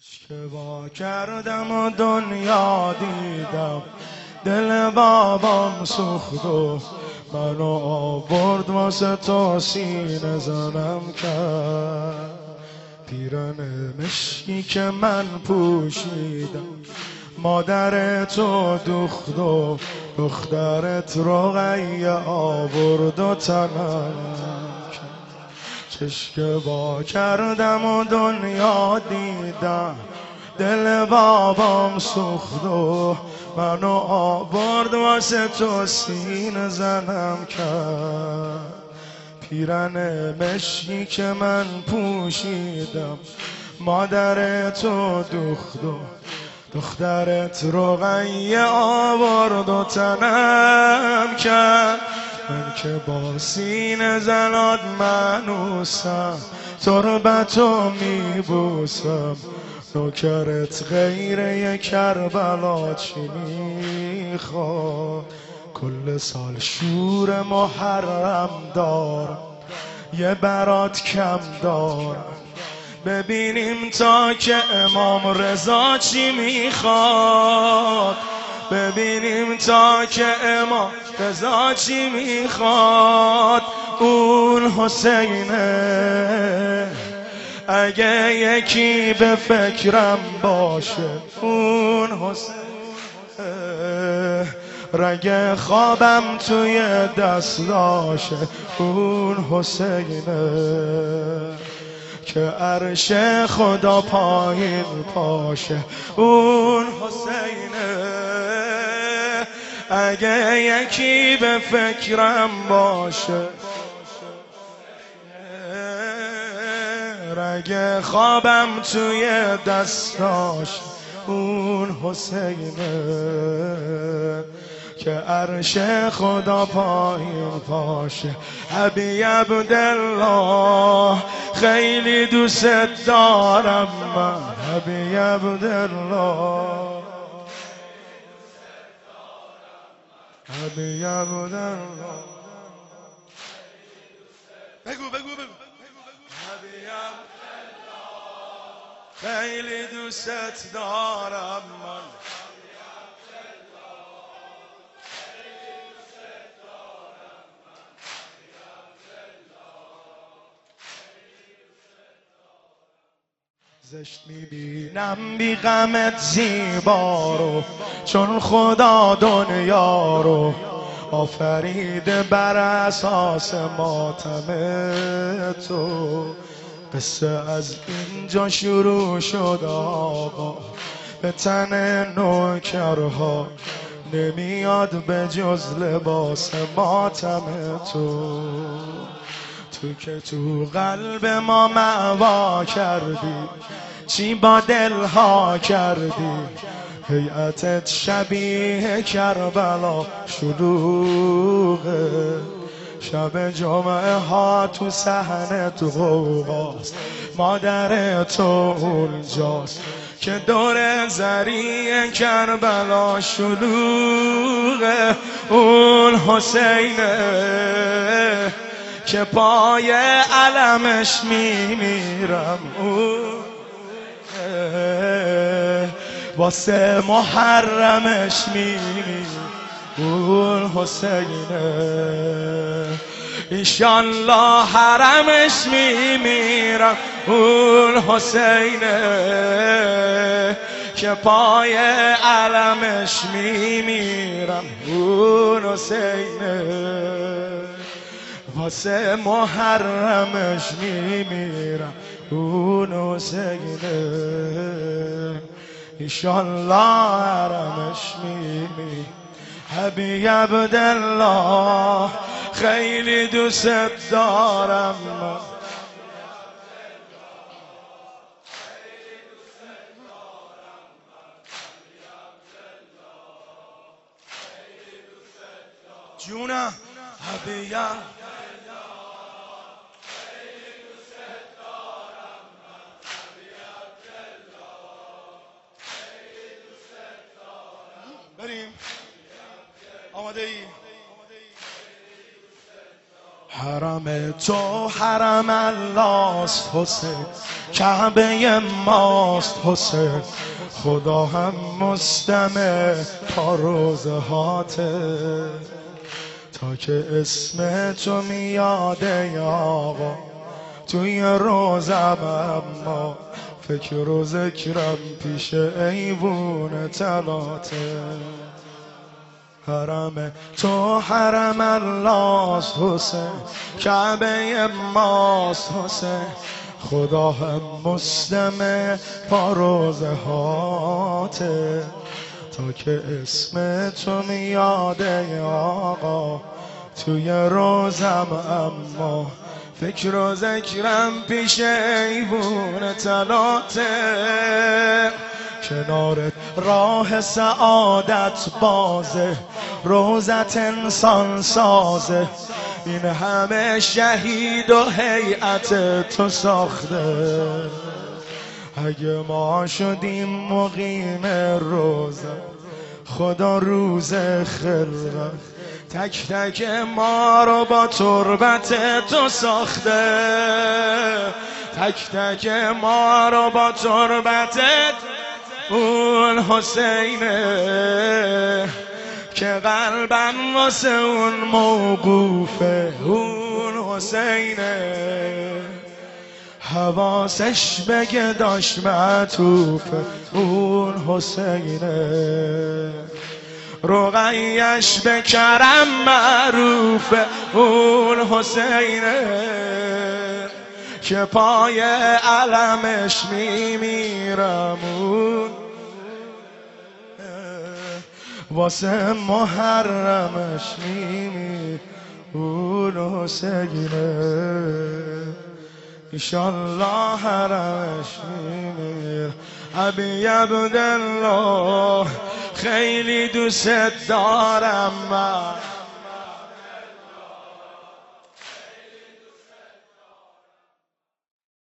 اشتباه کردم و دنیا دیدم، دل بابام سوخت و منو آورد واسه تو سینه زنم کرد. پیرن مشکی که من پوشیدم مادر تو دوخت و دخترت رقیه آورد و تنم کرد. اشتباه کردم و دنیا دیدم، دل بابام سوخت و منو آورد واسه تو سینه زنم کرد. پیرن مشکی که من پوشیدم مادر تو دوخت و دخترت رقیه آورد و تنم کرد. من که با سینه زنات منوسم، تربتو میبوسم، نوکرت غیر کربلا چی میخواد؟ کل سال شور محرم دارم، یه برات کم دارم، ببینیم تا که امام رضا چی میخواد. ببینیم تا که امام رضا چی میخواد. اون حسینه اگه یکی به فکرم باشه، اون حسینه رگ خوابم توی دست داشه، اون حسینه که عرش خدا پایین پاشه، اون حسینه اگه یکی به فکرم باشه، رگ خوابم توی دستاش، اون حسینه که عرش خدا پایین پاشه. ابی عبدالله خیلی دوست دارم من، ابی عبدالله، ابی عبدالله، بگو ابی عبدالله خیلی دوست دارم من. زشت میبینم بی غمت زیبا رو، چون خدا دنیا رو آفریده بر اساس ماتم تو. قصه از اینجا شروع شد آقا، به تن نوکرها نمیاد به جز لباس ماتم تو. تو که تو قلب ما معوا کردی، چی با دلها کردی؟ هیئتت شبیه کربلا شلوغه، شب جمعه ها تو صحنت غوغاست، مادر تو اونجاست که دور زری کربلا شلوغه. اون حسینه که پای علمش میمیرم، واسه محرمش میمیرم، اون حسینه انشالله حرمش میمیرم، اون حسینه که پای علمش میمیرم، اون حسینه واسه محرمش میمیرم، اون حسینه انشالله حرمش میمیرم. ابی عبدالله خیلی دوست دارم من. جونم ابی بریم. آماده ای؟ حرم تو حرم اللهست حسین، کعبه ماست حسین، خدا هم مستمع تا روزهاته. تا که اسم تو میاده آقا توی روزم، اما فکر و ذکرم پیش ایوون طلاته. حرم تو حرم اللهست حسین، کعبه ماست حسین، خدا هم مستمع پا روزهاته. تا که اسم تو میاده آقا توی روزم، اما فکر و ذکرم پیش ایوون طلاته. کنار راه سعادت بازه، روزت انسان سازه، این همه شهید و هیئت تو ساخته. اگه ما شدیم مقیم روزه، خدا روز خلقت تک تک ما رو با تربت تو ساخته. تک تک ما رو با تربتت، اون حسینه که قلبم واسه اون موقوفه. اون حسینه حواسش بگه داشت معطوفه. اون حسینه رقیش به کرم معروفه. اون حسینه که پای علمش میمیرم. اون واسه محرمش میمیرم. اون حسینه انشالله حرمش میمیرم. ابی عبدالله خیلی دوست دارم من.